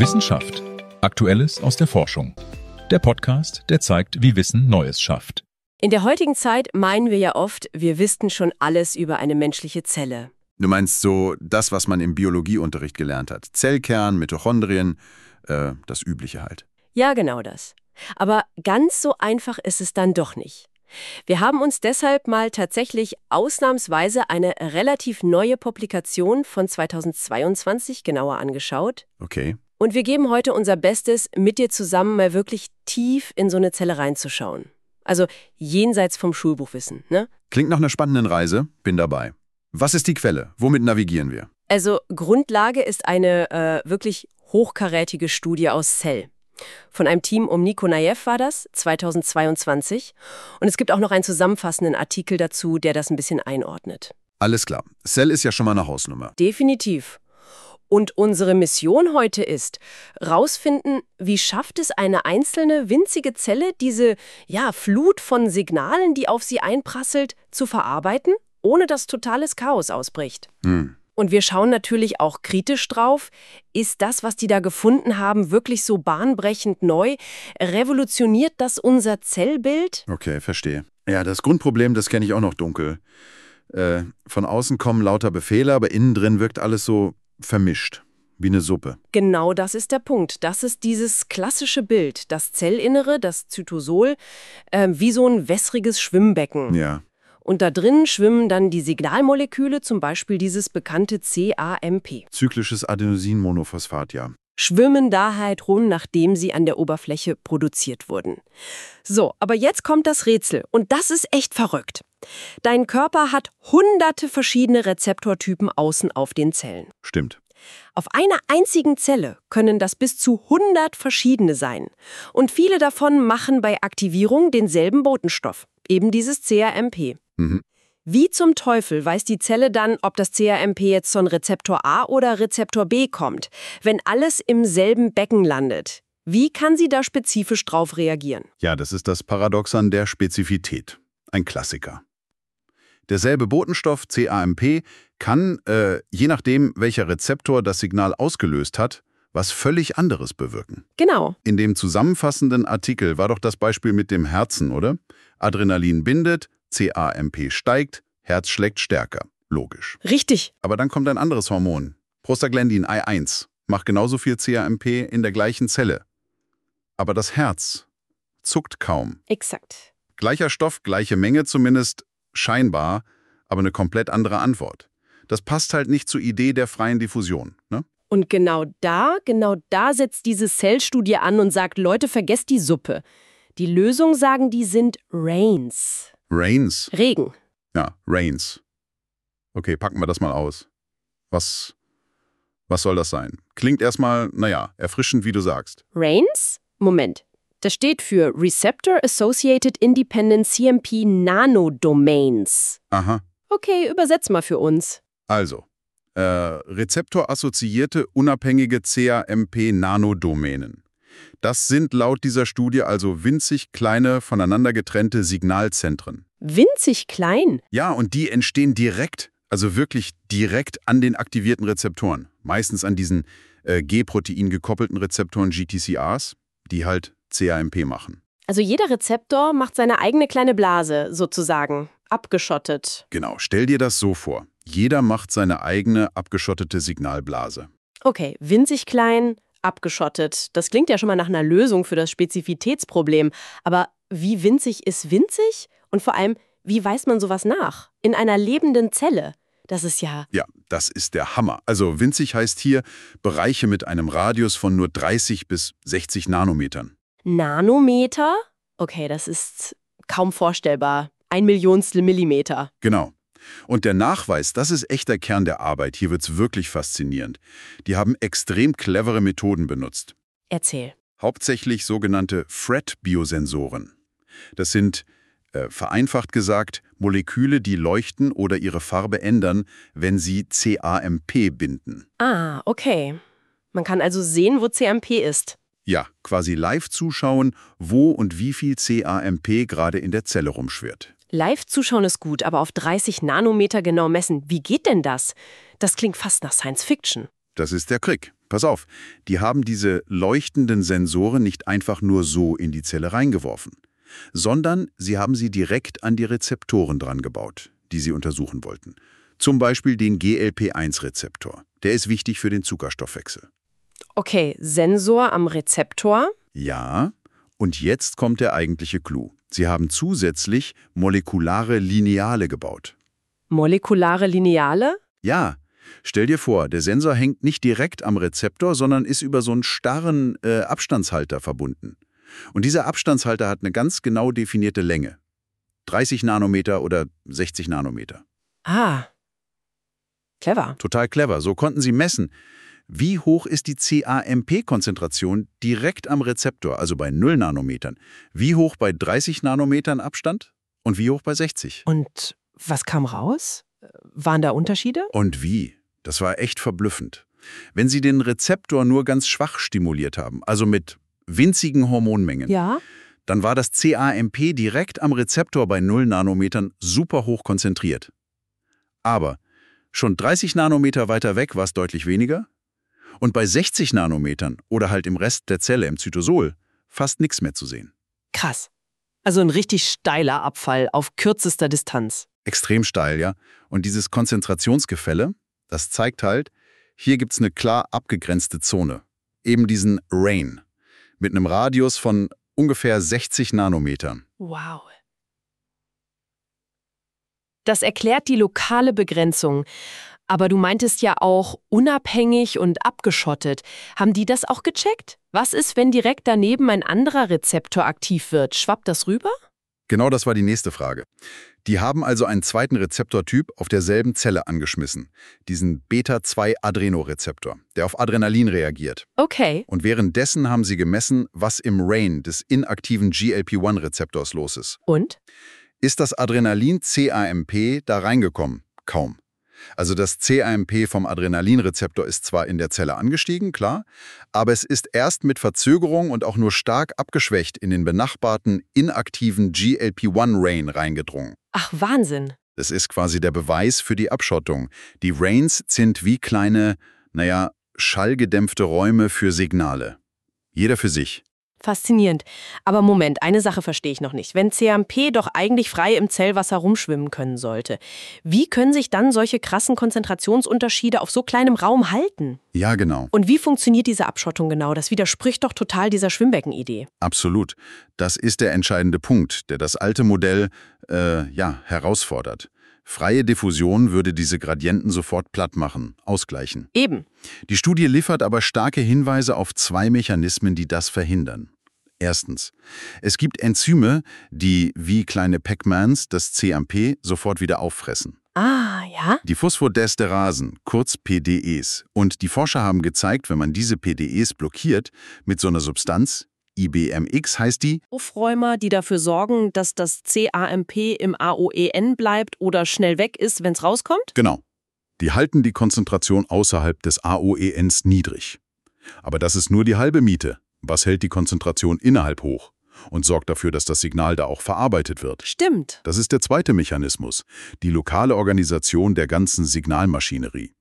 Wissenschaft. Aktuelles aus der Forschung. Der Podcast, der zeigt, wie Wissen Neues schafft. In der heutigen Zeit meinen wir ja oft, wir wüssten schon alles über eine menschliche Zelle. Du meinst so das, was man im Biologieunterricht gelernt hat. Zellkern, Mitochondrien, das Übliche halt. Ja, genau das. Aber ganz so einfach ist es dann doch nicht. Wir haben uns deshalb mal tatsächlich ausnahmsweise eine relativ neue Publikation von 2022 genauer angeschaut. Okay. Und wir geben heute unser Bestes, mit dir zusammen mal wirklich tief in so eine Zelle reinzuschauen. Also jenseits vom Schulbuchwissen, ne? Klingt nach einer spannenden Reise, bin dabei. Was ist die Quelle? Womit navigieren wir? Also Grundlage ist eine wirklich hochkarätige Studie aus Cell. Von einem Team um Niko Najev war das, 2022. Und es gibt auch noch einen zusammenfassenden Artikel dazu, der das ein bisschen einordnet. Alles klar. Cell ist ja schon mal eine Hausnummer. Definitiv. Und unsere Mission heute ist, rausfinden, wie schafft es eine einzelne winzige Zelle, diese Flut von Signalen, die auf sie einprasselt, zu verarbeiten, ohne dass totales Chaos ausbricht. Und wir schauen natürlich auch kritisch drauf, ist das, was die da gefunden haben, wirklich so bahnbrechend neu? Revolutioniert das unser Zellbild? Okay, verstehe. Ja, das Grundproblem, das kenne ich auch noch dunkel. Von außen kommen lauter Befehle, aber innen drin wirkt alles so vermischt, wie eine Suppe. Genau, das ist der Punkt. Das ist dieses klassische Bild, das Zellinnere, das Zytosol, wie so ein wässriges Schwimmbecken. Ja. Und da drin schwimmen dann die Signalmoleküle, zum Beispiel dieses bekannte CAMP. Zyklisches Adenosinmonophosphat, ja. Schwimmen da halt rum, nachdem sie an der Oberfläche produziert wurden. So, aber jetzt kommt das Rätsel. Und das ist echt verrückt. Dein Körper hat hunderte verschiedene Rezeptortypen außen auf den Zellen. Stimmt. Auf einer einzigen Zelle können das bis zu 100 verschiedene sein. Und viele davon machen bei Aktivierung denselben Botenstoff, eben dieses CAMP. Wie zum Teufel weiß die Zelle dann, ob das CAMP jetzt von Rezeptor A oder Rezeptor B kommt, wenn alles im selben Becken landet? Wie kann sie da spezifisch drauf reagieren? Ja, das ist das Paradoxon der Spezifität. Ein Klassiker. Derselbe Botenstoff, CAMP, kann, je nachdem, welcher Rezeptor das Signal ausgelöst hat, was völlig anderes bewirken. Genau. In dem zusammenfassenden Artikel war doch das Beispiel mit dem Herzen, oder? Adrenalin bindet, CAMP steigt, Herz schlägt stärker. Logisch. Richtig. Aber dann kommt ein anderes Hormon. Prostaglandin I1 macht genauso viel CAMP in der gleichen Zelle. Aber das Herz zuckt kaum. Exakt. Gleicher Stoff, gleiche Menge zumindest, scheinbar, aber eine komplett andere Antwort. Das passt halt nicht zur Idee der freien Diffusion, ne? Und genau da setzt diese Cell-Studie an und sagt, Leute, vergesst die Suppe. Die Lösung, sagen die, sind Rains. Rains? Regen. Ja, Rains. Okay, packen wir das mal aus. Was soll das sein? Klingt erstmal, erfrischend, wie du sagst. Rains? Moment. Das steht für Receptor Associated Independent CMP Nanodomains. Aha. Okay, übersetz mal für uns. Also, rezeptorassoziierte unabhängige CAMP-Nanodomänen. Das sind laut dieser Studie also winzig kleine, voneinander getrennte Signalzentren. Winzig klein? Ja, und die entstehen direkt, also wirklich direkt an den aktivierten Rezeptoren. Meistens an diesen G-Protein gekoppelten Rezeptoren GTCRs, die halt CAMP machen. Also jeder Rezeptor macht seine eigene kleine Blase, sozusagen, abgeschottet. Genau, stell dir das so vor. Jeder macht seine eigene abgeschottete Signalblase. Okay, winzig klein, abgeschottet. Das klingt ja schon mal nach einer Lösung für das Spezifitätsproblem. Aber wie winzig ist winzig? Und vor allem, wie weist man sowas nach? In einer lebenden Zelle? Das ist ja... Ja, das ist der Hammer. Also winzig heißt hier Bereiche mit einem Radius von nur 30 bis 60 Nanometern. Nanometer? Okay, das ist kaum vorstellbar. 1/1000 Millimeter. Genau. Und der Nachweis, das ist echt der Kern der Arbeit. Hier wird's wirklich faszinierend. Die haben extrem clevere Methoden benutzt. Erzähl. Hauptsächlich sogenannte FRET-Biosensoren. Das sind, vereinfacht gesagt, Moleküle, die leuchten oder ihre Farbe ändern, wenn sie CAMP binden. Ah, okay. Man kann also sehen, wo CAMP ist. Ja, quasi live zuschauen, wo und wie viel CAMP gerade in der Zelle rumschwirrt. Live zuschauen ist gut, aber auf 30 Nanometer genau messen. Wie geht denn das? Das klingt fast nach Science Fiction. Das ist der Trick. Pass auf, die haben diese leuchtenden Sensoren nicht einfach nur so in die Zelle reingeworfen, sondern sie haben sie direkt an die Rezeptoren dran gebaut, die sie untersuchen wollten. Zum Beispiel den GLP-1-Rezeptor. Der ist wichtig für den Zuckerstoffwechsel. Okay, Sensor am Rezeptor. Ja, und jetzt kommt der eigentliche Clou. Sie haben zusätzlich molekulare Lineale gebaut. Molekulare Lineale? Ja, stell dir vor, der Sensor hängt nicht direkt am Rezeptor, sondern ist über so einen starren Abstandshalter verbunden. Und dieser Abstandshalter hat eine ganz genau definierte Länge. 30 Nanometer oder 60 Nanometer. Ah, clever. Total clever. So konnten sie messen, wie hoch ist die CAMP-Konzentration direkt am Rezeptor, also bei 0 Nanometern. Wie hoch bei 30 Nanometern Abstand und wie hoch bei 60. Und was kam raus? Waren da Unterschiede? Und wie? Das war echt verblüffend. Wenn sie den Rezeptor nur ganz schwach stimuliert haben, also mit winzigen Hormonmengen, Ja. dann war das CAMP direkt am Rezeptor bei 0 Nanometern super hoch konzentriert. Aber schon 30 Nanometer weiter weg war es deutlich weniger. Und bei 60 Nanometern oder halt im Rest der Zelle, im Zytosol, fast nichts mehr zu sehen. Krass. Also ein richtig steiler Abfall auf kürzester Distanz. Extrem steil, ja. Und dieses Konzentrationsgefälle, das zeigt halt, hier gibt's eine klar abgegrenzte Zone. Eben diesen Range mit einem Radius von ungefähr 60 Nanometern. Wow. Das erklärt die lokale Begrenzung. Aber du meintest ja auch unabhängig und abgeschottet. Haben die das auch gecheckt? Was ist, wenn direkt daneben ein anderer Rezeptor aktiv wird? Schwappt das rüber? Genau das war die nächste Frage. Die haben also einen zweiten Rezeptortyp auf derselben Zelle angeschmissen. Diesen Beta-2-Adrenorezeptor, der auf Adrenalin reagiert. Okay. Und währenddessen haben sie gemessen, was im Range des inaktiven GLP-1-Rezeptors los ist. Und? Ist das Adrenalin-CAMP da reingekommen? Kaum. Also das CAMP vom Adrenalinrezeptor ist zwar in der Zelle angestiegen, klar, aber es ist erst mit Verzögerung und auch nur stark abgeschwächt in den benachbarten inaktiven GLP-1-Range reingedrungen. Ach, Wahnsinn. Das ist quasi der Beweis für die Abschottung. Die Ranges sind wie kleine, schallgedämpfte Räume für Signale. Jeder für sich. Faszinierend. Aber Moment, eine Sache verstehe ich noch nicht. Wenn CAMP doch eigentlich frei im Zellwasser rumschwimmen können sollte, wie können sich dann solche krassen Konzentrationsunterschiede auf so kleinem Raum halten? Ja, genau. Und wie funktioniert diese Abschottung genau? Das widerspricht doch total dieser Schwimmbecken-Idee. Absolut. Das ist der entscheidende Punkt, der das alte Modell herausfordert. Freie Diffusion würde diese Gradienten sofort platt machen, ausgleichen. Eben. Die Studie liefert aber starke Hinweise auf 2 Mechanismen, die das verhindern. Erstens, es gibt Enzyme, die wie kleine Pac-Mans das CAMP sofort wieder auffressen. Ah, ja? Die Phosphodesterasen, kurz PDEs. Und die Forscher haben gezeigt, wenn man diese PDEs blockiert mit so einer Substanz, IBMX heißt die, Aufräumer, die dafür sorgen, dass das CAMP im AOEN bleibt oder schnell weg ist, wenn es rauskommt? genau, die halten die Konzentration außerhalb des AOENs niedrig. Aber das ist nur die halbe Miete. Was hält die Konzentration innerhalb hoch und sorgt dafür, dass das Signal da auch verarbeitet wird? Stimmt. Das ist der zweite Mechanismus, die lokale Organisation der ganzen Signalmaschinerie.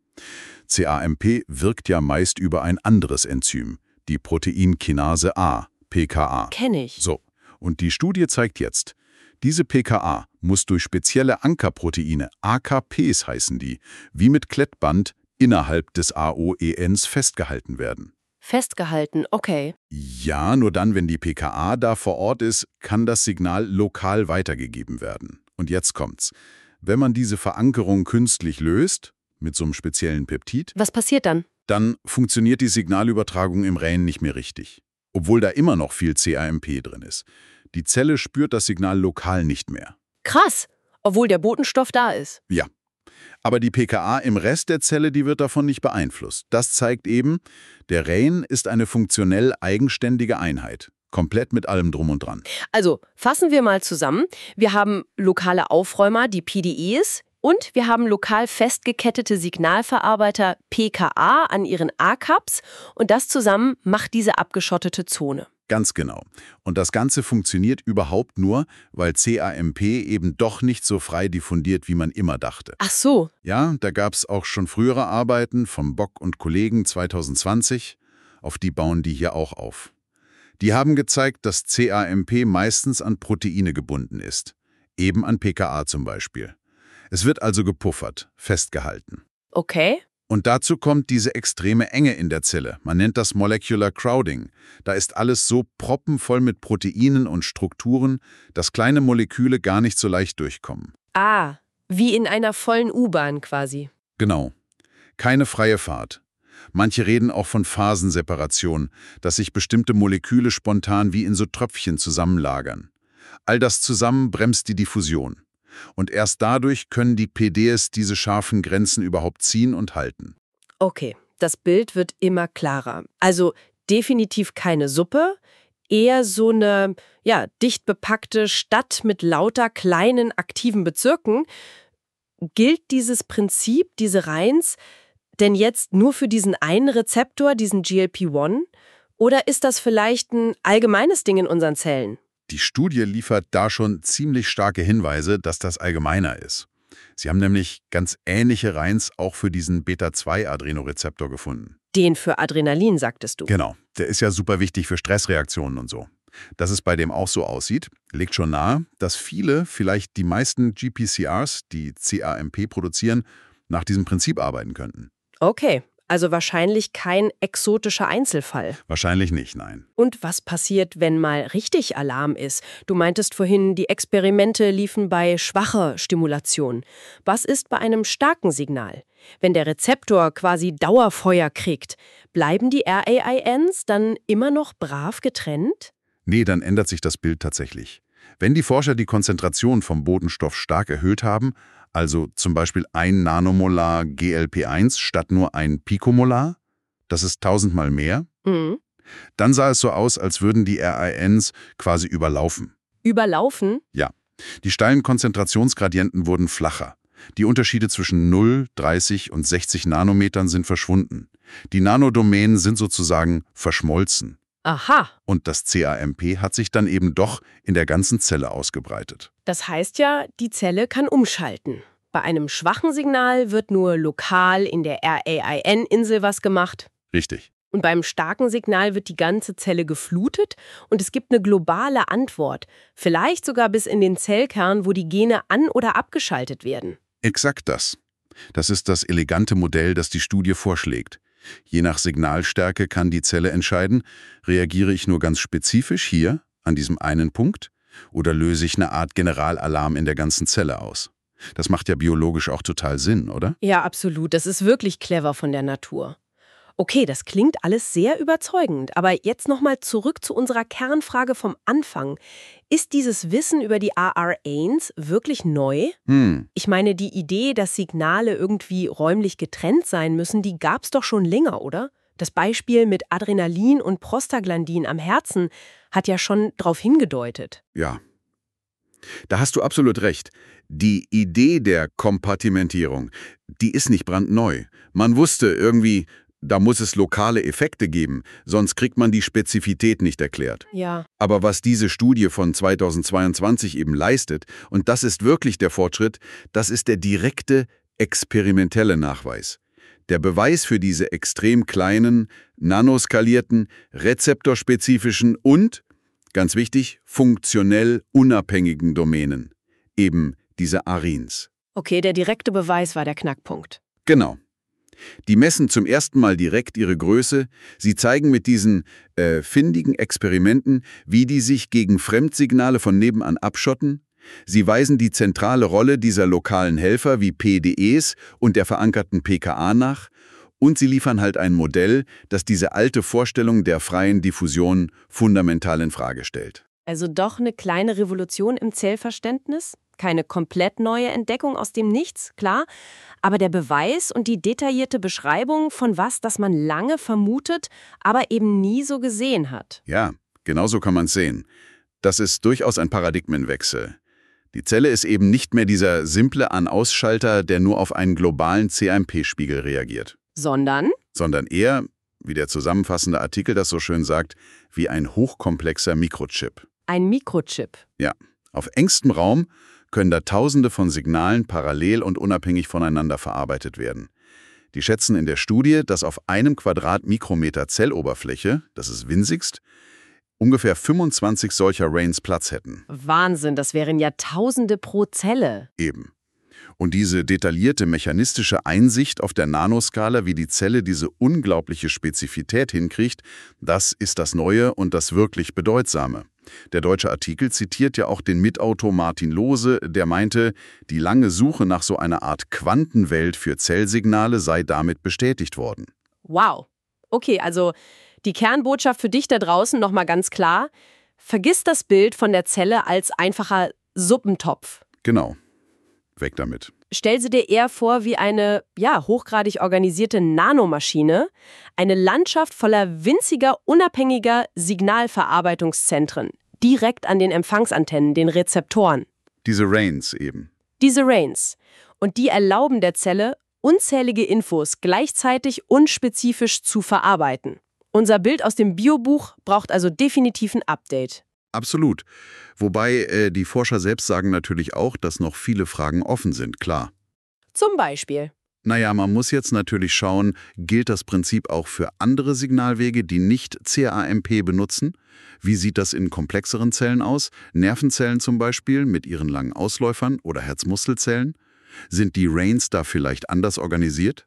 CAMP wirkt ja meist über ein anderes Enzym, die Proteinkinase A, PKA. Kenn ich. So, und die Studie zeigt jetzt, diese PKA muss durch spezielle Ankerproteine, AKPs heißen die, wie mit Klettband innerhalb des AOENs festgehalten werden. Festgehalten, okay. Ja, nur dann, wenn die PKA da vor Ort ist, kann das Signal lokal weitergegeben werden. Und jetzt kommt's. Wenn man diese Verankerung künstlich löst, mit so einem speziellen Peptid, Was passiert dann? dann funktioniert die Signalübertragung im Rain nicht mehr richtig. Obwohl da immer noch viel CAMP drin ist. Die Zelle spürt das Signal lokal nicht mehr. Krass, obwohl der Botenstoff da ist. Ja. Aber die PKA im Rest der Zelle, die wird davon nicht beeinflusst. Das zeigt eben, der Rain ist eine funktionell eigenständige Einheit. Komplett mit allem drum und dran. Also, fassen wir mal zusammen. Wir haben lokale Aufräumer, die PDEs, und wir haben lokal festgekettete Signalverarbeiter PKA an ihren ACAPs und das zusammen macht diese abgeschottete Zone. Ganz genau. Und das Ganze funktioniert überhaupt nur, weil CAMP eben doch nicht so frei diffundiert, wie man immer dachte. Ach so. Ja, da gab es auch schon frühere Arbeiten von Bock und Kollegen 2020, auf die bauen die hier auch auf. Die haben gezeigt, dass CAMP meistens an Proteine gebunden ist, eben an PKA zum Beispiel. Es wird also gepuffert, festgehalten. Okay. Und dazu kommt diese extreme Enge in der Zelle. Man nennt das Molecular Crowding. Da ist alles so proppenvoll mit Proteinen und Strukturen, dass kleine Moleküle gar nicht so leicht durchkommen. Ah, wie in einer vollen U-Bahn quasi. Genau. Keine freie Fahrt. Manche reden auch von Phasenseparation, dass sich bestimmte Moleküle spontan wie in so Tröpfchen zusammenlagern. All das zusammen bremst die Diffusion. Und erst dadurch können die PDs diese scharfen Grenzen überhaupt ziehen und halten. Okay, das Bild wird immer klarer. Also definitiv keine Suppe, eher so eine, ja, dicht bepackte Stadt mit lauter kleinen aktiven Bezirken. Gilt dieses Prinzip, diese Reins, denn jetzt nur für diesen einen Rezeptor, diesen GLP-1? Oder ist das vielleicht ein allgemeines Ding in unseren Zellen? Die Studie liefert da schon ziemlich starke Hinweise, dass das allgemeiner ist. Sie haben nämlich ganz ähnliche Reins auch für diesen Beta-2-Adrenorezeptor gefunden. Den für Adrenalin, sagtest du. Genau, der ist ja super wichtig für Stressreaktionen und so. Dass es bei dem auch so aussieht, legt schon nahe, dass viele, vielleicht die meisten GPCRs, die CAMP produzieren, nach diesem Prinzip arbeiten könnten. Okay, also wahrscheinlich kein exotischer Einzelfall. Wahrscheinlich nicht, nein. Und was passiert, wenn mal richtig Alarm ist? Du meintest vorhin, die Experimente liefen bei schwacher Stimulation. Was ist bei einem starken Signal? Wenn der Rezeptor quasi Dauerfeuer kriegt, bleiben die RAINs dann immer noch brav getrennt? Nee, dann ändert sich das Bild tatsächlich. Wenn die Forscher die Konzentration vom Botenstoff stark erhöht haben, also zum Beispiel 1 Nanomolar GLP-1 statt nur 1 Pikomolar, das ist 1000-mal mehr, dann sah es so aus, als würden die RAINs quasi überlaufen. Überlaufen? Ja, die steilen Konzentrationsgradienten wurden flacher. Die Unterschiede zwischen 0, 30 und 60 Nanometern sind verschwunden. Die Nanodomänen sind sozusagen verschmolzen. Aha. Und das CAMP hat sich dann eben doch in der ganzen Zelle ausgebreitet. Das heißt ja, die Zelle kann umschalten. Bei einem schwachen Signal wird nur lokal in der RAIN-Insel was gemacht. Richtig. Und beim starken Signal wird die ganze Zelle geflutet und es gibt eine globale Antwort. Vielleicht sogar bis in den Zellkern, wo die Gene an- oder abgeschaltet werden. Exakt das. Das ist das elegante Modell, das die Studie vorschlägt. Je nach Signalstärke kann die Zelle entscheiden, reagiere ich nur ganz spezifisch hier, an diesem einen Punkt, oder löse ich eine Art Generalalarm in der ganzen Zelle aus. Das macht ja biologisch auch total Sinn, oder? Ja, absolut. Das ist wirklich clever von der Natur. Okay, das klingt alles sehr überzeugend, aber jetzt nochmal zurück zu unserer Kernfrage vom Anfang. Ist dieses Wissen über die RAINs wirklich neu? Ich meine, die Idee, dass Signale irgendwie räumlich getrennt sein müssen, die gab's doch schon länger, oder? Das Beispiel mit Adrenalin und Prostaglandin am Herzen hat ja schon darauf hingedeutet. Ja. Da hast du absolut recht. Die Idee der Kompartimentierung, die ist nicht brandneu. Man wusste irgendwie, da muss es lokale Effekte geben, sonst kriegt man die Spezifität nicht erklärt. Ja. Aber was diese Studie von 2022 eben leistet, und das ist wirklich der Fortschritt, das ist der direkte, experimentelle Nachweis. Der Beweis für diese extrem kleinen, nanoskalierten, rezeptorspezifischen und, ganz wichtig, funktionell unabhängigen Domänen. Eben diese ARINs. Okay, der direkte Beweis war der Knackpunkt. Genau. Die messen zum ersten Mal direkt ihre Größe. Sie zeigen mit diesen findigen Experimenten, wie die sich gegen Fremdsignale von nebenan abschotten. Sie weisen die zentrale Rolle dieser lokalen Helfer wie PDEs und der verankerten PKA nach. Und sie liefern halt ein Modell, das diese alte Vorstellung der freien Diffusion fundamental in Frage stellt. Also doch eine kleine Revolution im Zellverständnis? Keine komplett neue Entdeckung aus dem Nichts, klar. Aber der Beweis und die detaillierte Beschreibung von was, das man lange vermutet, aber eben nie so gesehen hat. Ja, genau so kann man es sehen. Das ist durchaus ein Paradigmenwechsel. Die Zelle ist eben nicht mehr dieser simple An-Ausschalter, der nur auf einen globalen CAMP-Spiegel reagiert. Sondern Sondern eher, wie der zusammenfassende Artikel das so schön sagt, wie ein hochkomplexer Mikrochip. Ein Mikrochip. Ja, auf engstem Raum können da Tausende von Signalen parallel und unabhängig voneinander verarbeitet werden. Die schätzen in der Studie, dass auf einem Quadratmikrometer Zelloberfläche, das ist winzigst, ungefähr 25 solcher RAINs Platz hätten. Wahnsinn, das wären ja Tausende pro Zelle. Eben. Und diese detaillierte mechanistische Einsicht auf der Nanoskala, wie die Zelle diese unglaubliche Spezifität hinkriegt, das ist das Neue und das wirklich Bedeutsame. Der deutsche Artikel zitiert ja auch den Mitautor Martin Lohse, der meinte, die lange Suche nach so einer Art Quantenwelt für Zellsignale sei damit bestätigt worden. Wow. Okay, also die Kernbotschaft für dich da draußen nochmal ganz klar. Vergiss das Bild von der Zelle als einfacher Suppentopf. Genau. Weg damit. Stell sie dir eher vor wie eine, hochgradig organisierte Nanomaschine, eine Landschaft voller winziger, unabhängiger Signalverarbeitungszentren, direkt an den Empfangsantennen, den Rezeptoren. Diese RAINs eben. Diese RAINs. Und die erlauben der Zelle, unzählige Infos gleichzeitig und spezifisch zu verarbeiten. Unser Bild aus dem Biobuch braucht also definitiv ein Update. Absolut. Wobei die Forscher selbst sagen natürlich auch, dass noch viele Fragen offen sind, klar. Zum Beispiel? Naja, man muss jetzt natürlich schauen, gilt das Prinzip auch für andere Signalwege, die nicht CAMP benutzen? Wie sieht das in komplexeren Zellen aus? Nervenzellen zum Beispiel mit ihren langen Ausläufern oder Herzmuskelzellen? Sind die RAINs da vielleicht anders organisiert?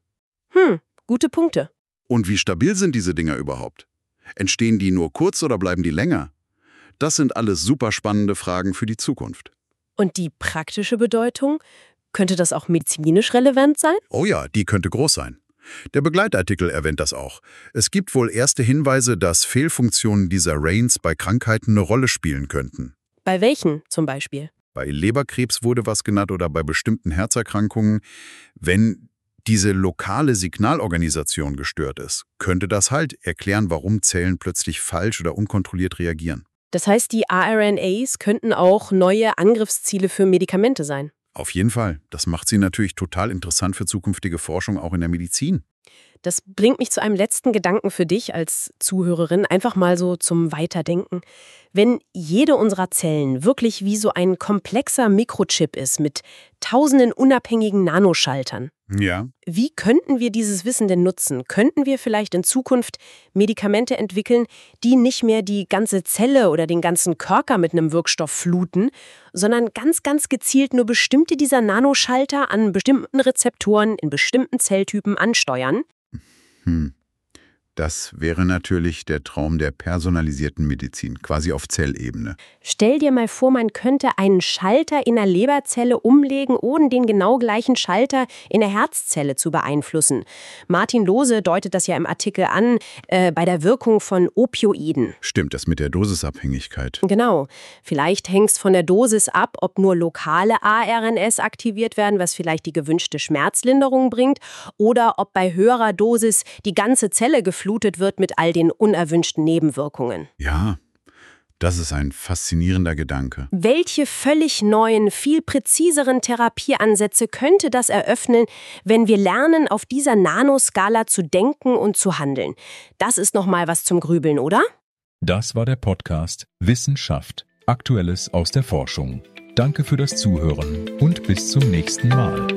Gute Punkte. Und wie stabil sind diese Dinger überhaupt? Entstehen die nur kurz oder bleiben die länger? Das sind alles super spannende Fragen für die Zukunft. Und die praktische Bedeutung? Könnte das auch medizinisch relevant sein? Oh ja, die könnte groß sein. Der Begleitartikel erwähnt das auch. Es gibt wohl erste Hinweise, dass Fehlfunktionen dieser RAINs bei Krankheiten eine Rolle spielen könnten. Bei welchen zum Beispiel? Bei Leberkrebs wurde was genannt oder bei bestimmten Herzerkrankungen. Wenn diese lokale Signalorganisation gestört ist, könnte das halt erklären, warum Zellen plötzlich falsch oder unkontrolliert reagieren. Das heißt, die RNAs könnten auch neue Angriffsziele für Medikamente sein. Auf jeden Fall. Das macht sie natürlich total interessant für zukünftige Forschung auch in der Medizin. Das bringt mich zu einem letzten Gedanken für dich als Zuhörerin, einfach mal so zum Weiterdenken. Wenn jede unserer Zellen wirklich wie so ein komplexer Mikrochip ist mit tausenden unabhängigen Nanoschaltern, Ja. wie könnten wir dieses Wissen denn nutzen? Könnten wir vielleicht in Zukunft Medikamente entwickeln, die nicht mehr die ganze Zelle oder den ganzen Körper mit einem Wirkstoff fluten, sondern ganz, ganz gezielt nur bestimmte dieser Nanoschalter an bestimmten Rezeptoren in bestimmten Zelltypen ansteuern? Das wäre natürlich der Traum der personalisierten Medizin, quasi auf Zellebene. Stell dir mal vor, man könnte einen Schalter in der Leberzelle umlegen, ohne den genau gleichen Schalter in der Herzzelle zu beeinflussen. Martin Lohse deutet das ja im Artikel an, bei der Wirkung von Opioiden. Stimmt, das mit der Dosisabhängigkeit. Genau. Vielleicht hängt es von der Dosis ab, ob nur lokale ARNS aktiviert werden, was vielleicht die gewünschte Schmerzlinderung bringt, oder ob bei höherer Dosis die ganze Zelle geflutet wird mit all den unerwünschten Nebenwirkungen. Ja, das ist ein faszinierender Gedanke. Welche völlig neuen, viel präziseren Therapieansätze könnte das eröffnen, wenn wir lernen, auf dieser Nanoskala zu denken und zu handeln? Das ist noch mal was zum Grübeln, oder? Das war der Podcast Wissenschaft. Aktuelles aus der Forschung. Danke für das Zuhören und bis zum nächsten Mal.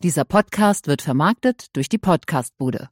Dieser Podcast wird vermarktet durch die Podcastbude.